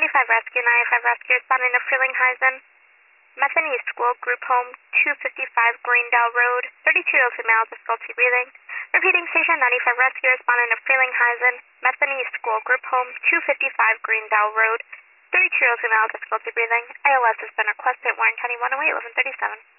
95 Rescue, 95 Rescue, responding to Frelinghuysen. Methane East School, Group Home, 255 Greendale Road, 32 female, difficulty breathing. Repeating, Station 95 Rescue, responding to Frelinghuysen. Methane East School, Group Home, 255 Greendale Road, 32 female, difficulty breathing. ALS has been requested, Warren County 108, 1137.